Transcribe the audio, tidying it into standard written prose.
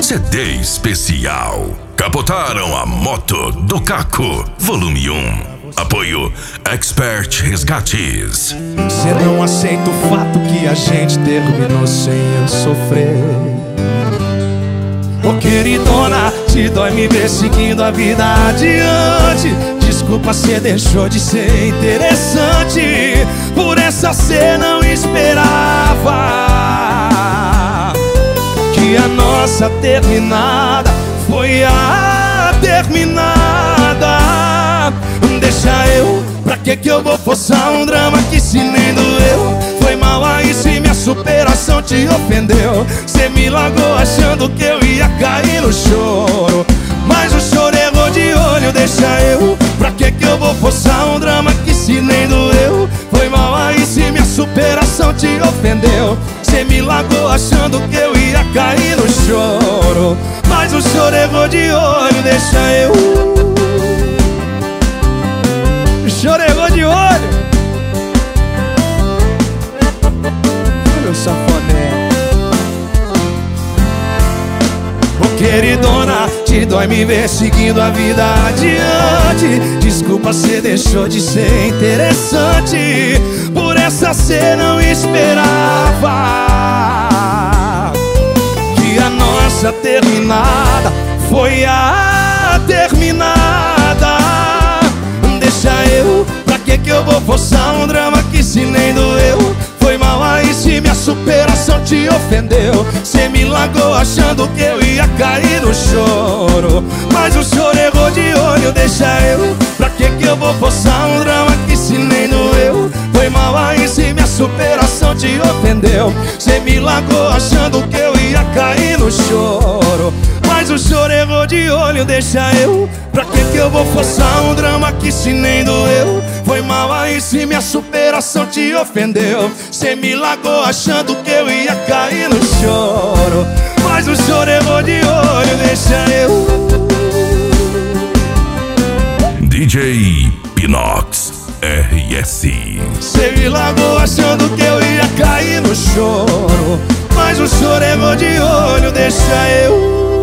CD especial. Capotaram a moto do Caco, volume 1. Apoio Expert Resgates. Cê não aceita o fato que a gente terminou sem eu sofrer. Ô queridona, te dói me ver seguindo a vida adiante. Desculpa, cê deixou de ser interessante. Por essa cê não esperava que a nossa terminada foi a terminada. Deixa eu, pra que eu vou forçar um drama que se nem doeu? Foi mal aí se minha superação te ofendeu. Cê me largou achando que eu ia cair no choro, mas o choro errou de olho. Deixa eu, pra que eu vou forçar um drama que se nem doeu? Foi mal aí se minha superação te ofendeu. Cê me largou achando que eu ia cair no choro, mas o choro errou de olho. Deixa eu, o choro errou de olho. Meu safoné. Ô queridona, te dói me ver seguindo a vida adiante. Desculpa, cê deixou de ser interessante. Por essa cê não esperava que a nossa terminada foi a terminada. Deixa eu, pra que eu vou forçar um drama que se nem doeu? Foi mal aí se minha superação te ofendeu. Cê me largou achando que eu ia cair no choro, mas o choro errou de olho. Deixa eu, pra que eu vou forçar um drama que se nem doeu? Foi mal aí se minha superação te ofendeu. Cê me largou achando que eu ia cair no choro, mas o choro errou de olho. Deixa eu, pra que eu vou forçar um drama que se nem doeu? Foi mal aí se minha superação te ofendeu. Cê me largou achando que eu ia cair no choro, mas o choro errou de olho. Deixa eu. DJ Pinox RS. Cê me largou achando que eu ia cair no choro, mas o choro errou de olho. Deixa eu.